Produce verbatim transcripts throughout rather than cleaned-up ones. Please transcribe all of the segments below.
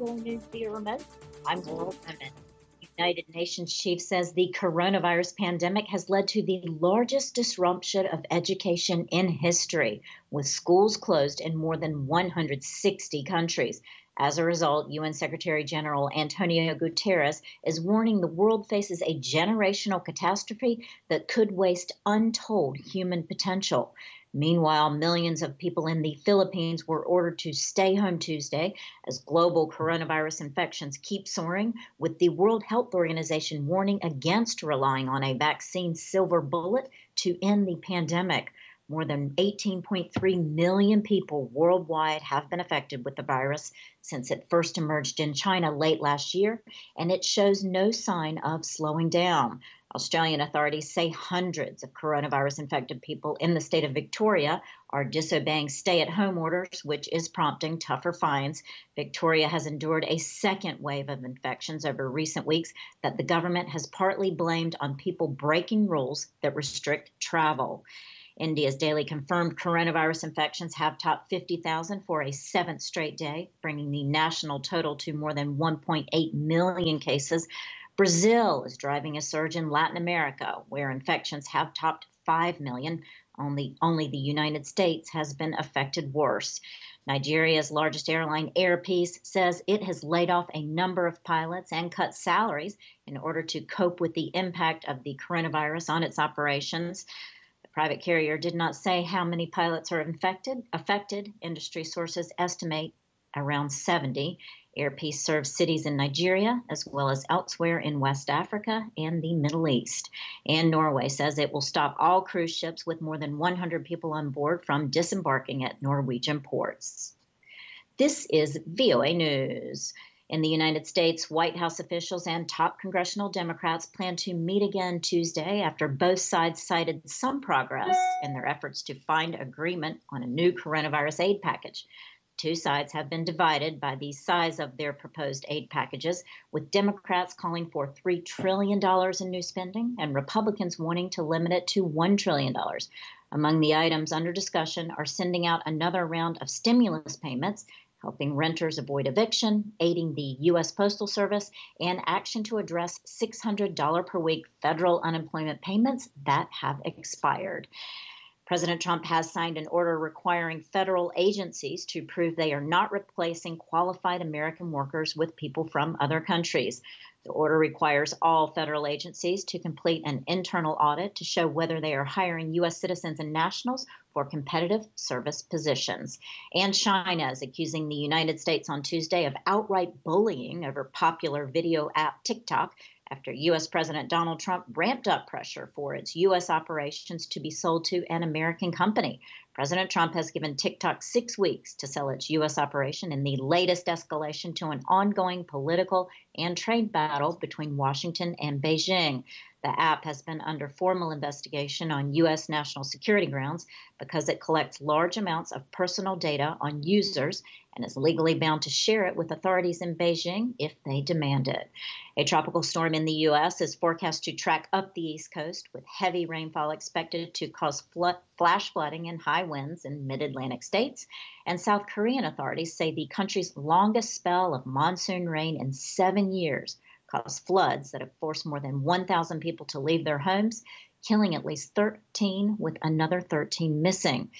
V O A News via remote. I'm Laurel Bowman. United Nations chief says the coronavirus pandemic has led to the largest disruption of education in history, with schools closed in more than one hundred sixty countries. As a result, U N Secretary General Antonio Guterres is warning the world faces a generational catastrophe that could waste untold human potential. Meanwhile, millions of people in the Philippines were ordered to stay home Tuesday as global coronavirus infections keep soaring, with the World Health Organization warning against relying on a vaccine silver bullet to end the pandemic. More than eighteen point three million people worldwide have been affected with the virus since it first emerged in China late last year, and it shows no sign of slowing down. Australian authorities say hundreds of coronavirus-infected people in the state of Victoria are disobeying stay-at-home orders, which is prompting tougher fines. Victoria has endured a second wave of infections over recent weeks that the government has partly blamed on people breaking rules that restrict travel. India's daily confirmed coronavirus infections have topped fifty thousand for a seventh straight day, bringing the national total to more than one point eight million cases. Brazil is driving a surge in Latin America, where infections have topped five million. Only, only the United States has been affected worse. Nigeria's largest airline, Air Peace, says it has laid off a number of pilots and cut salaries in order to cope with the impact of the coronavirus on its operations. The private carrier did not say how many pilots are infected. Affected, industry sources estimate around seventy. Air Peace serves cities in Nigeria as well as elsewhere in West Africa and the Middle East. And Norway says it will stop all cruise ships with more than one hundred people on board from disembarking at Norwegian ports. This is V O A News. In the United States, White House officials and top congressional Democrats plan to meet again Tuesday after both sides cited some progress in their efforts to find agreement on a new coronavirus aid package. Two sides have been divided by the size of their proposed aid packages, with Democrats calling for three trillion dollars in new spending and Republicans wanting to limit it to one trillion dollars. Among the items under discussion are sending out another round of stimulus payments, helping renters avoid eviction, aiding the U S Postal Service, and action to address six hundred dollars per week federal unemployment payments that have expired. President Trump has signed an order requiring federal agencies to prove they are not replacing qualified American workers with people from other countries. The order requires all federal agencies to complete an internal audit to show whether they are hiring U S citizens and nationals for competitive service positions. And China is accusing the United States on Tuesday of outright bullying over popular video app TikTok, after U S President Donald Trump ramped up pressure for its U S operations to be sold to an American company. President Trump has given TikTok six weeks to sell its U S operation in the latest escalation to an ongoing political and trade battle between Washington and Beijing. The app has been under formal investigation on U S national security grounds because it collects large amounts of personal data on users and is legally bound to share it with authorities in Beijing if they demand it. A tropical storm in the U S is forecast to track up the East Coast, with heavy rainfall expected to cause flood, flash flooding and high winds in mid-Atlantic states. And South Korean authorities say the country's longest spell of monsoon rain in seven years caused floods that have forced more than one thousand people to leave their homes, killing at least thirteen, with another thirteen missing.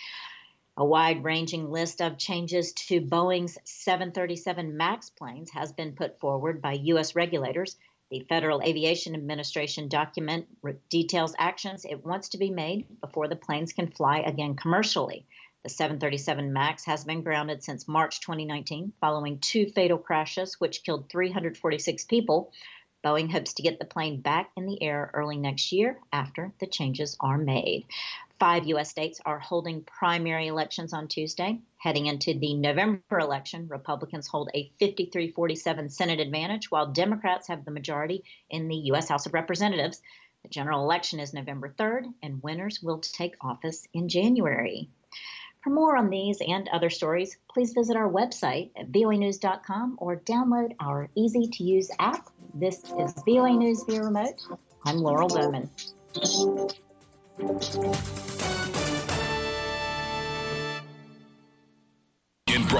A wide-ranging list of changes to Boeing's seven thirty-seven MAX planes has been put forward by U S regulators. The Federal Aviation Administration document details actions it wants to be made before the planes can fly again commercially. The seven thirty-seven MAX has been grounded since March twenty nineteen, following two fatal crashes which killed three hundred forty-six people. Boeing hopes to get the plane back in the air early next year after the changes are made. Five U S states are holding primary elections on Tuesday. Heading into the November election, Republicans hold a fifty-three forty-seven Senate advantage, while Democrats have the majority in the U S House of Representatives. The general election is November third, and winners will take office in January. For more on these and other stories, please visit our website at V O A news dot com or download our easy-to-use app. This is V O A News via remote. I'm Laurel Bowman.